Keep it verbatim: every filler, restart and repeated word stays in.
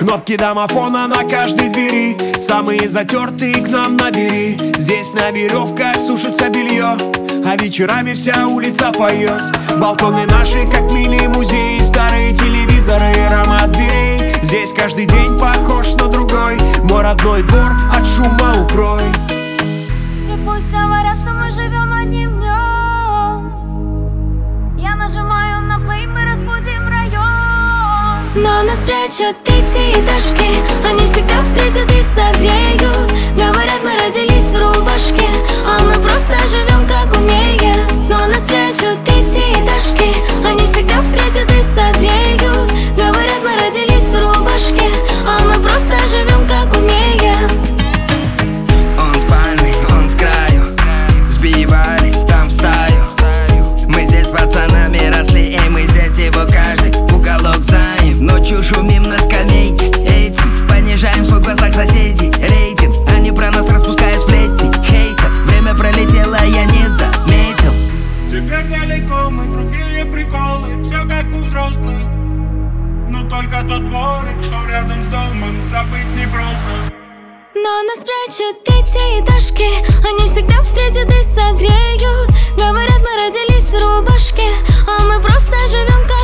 Кнопки домофона на каждой двери, самые затертые к нам набери. Здесь на веревках сушится белье, а вечерами вся улица поет. Балконы наши, как мини-музей, старые телевизоры и аромат дверей. Здесь каждый день похож на другой, мой родной двор от шума укрой. И пусть говорят, что мы живем одним днем, я нажимаю на плей, мы разбудим район. Но нас прячут пятиэтажки, они всегда встретят и согреют. Говорят, мы родились в рубашке, а мы просто живем как умеем. Но нас прячут пятиэтажки, они всегда встретят и согреют. Говорят, мы родились в рубашке, а мы просто живем как умеем. Он спальный, он с краю, сбивались там в стаю. Мы здесь пацанами росли, и мы здесь его каждый уголок знаем. Ночью шумим на скамейке, этим понижаем в глазах соседей рейтинг. Они про нас распускают сплетни, хейтер. Время пролетело, я не заметил. Теперь далеко мы, другие приколы, все как у взрослых. Но только тот дворик, что рядом с домом, забыть непросто. Но нас прячут пятиэтажки, они всегда встретят и согреют. Говорят, мы родились в рубашке, а мы просто живем как